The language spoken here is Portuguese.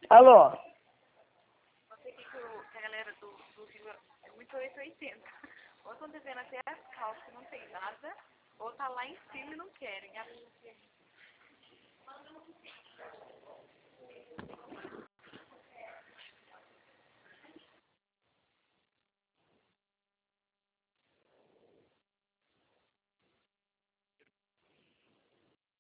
Alô? Você que a galera do Rio é muito 880. Ou estão devendo até as calças que não tem nada, ou tá lá em cima e não querem.